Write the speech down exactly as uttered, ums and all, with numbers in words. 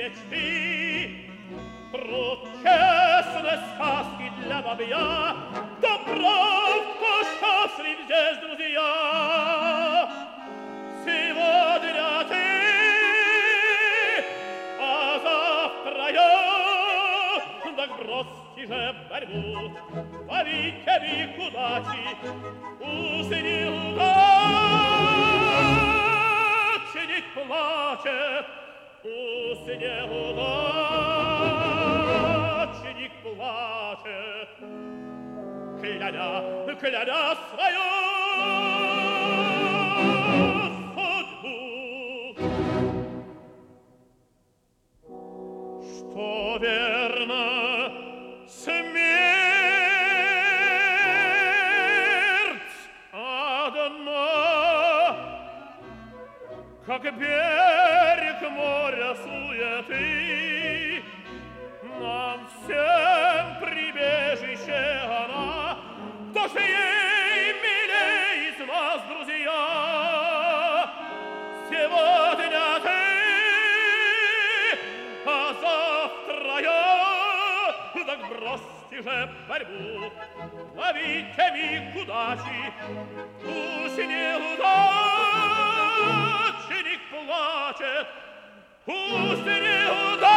мечты. Про честные сказки для бабья, да прав, кто счастлив здесь, друзья. Сегодня ты, а завтра я, так бросьте же борьбу, ловите век удачи, усни удачник плачет, усни удачник плачет, кляня, кляня свою судьбу. Что верно, смерть одна, как берег моря суеты, нам всем прибежище она. Кто же ей милей из вас, друзья? Сегодня ты, а завтра я, так бросьте же борьбу, ловите миг удачи, пусть неудачник плачет, пусть неудачник